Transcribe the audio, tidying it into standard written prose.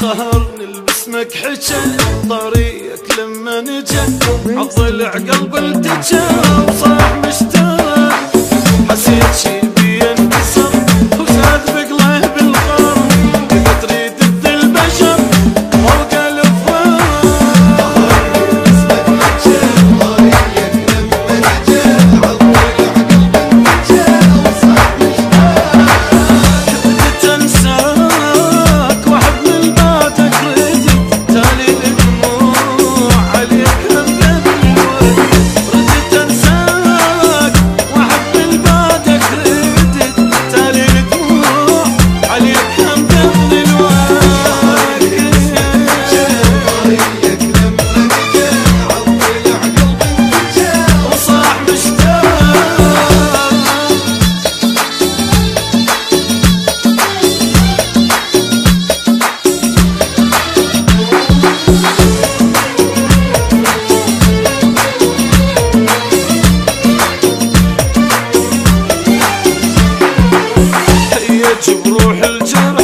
قهرني باسمك حجى طريقك لما نجى عضلع قلب التجى وصاح مشتاق حسيت شي بينكسر وزاد بقلة بالقرن بقى تريد تذل البشر فوق الافواه قهرني باسمك حجى طريقك لما نجى عضلع قلب التجى وصاح مشتاق كنت انساك واحد من بعدك ردت تالي الدموع عليك هم ذنبي ردت انساك واحد من بعدك ردت تالي الدموع عليك هم ذنبي طريقك لما نجى عضلع قلب التجى وصاح مشتاق جب روح الجرح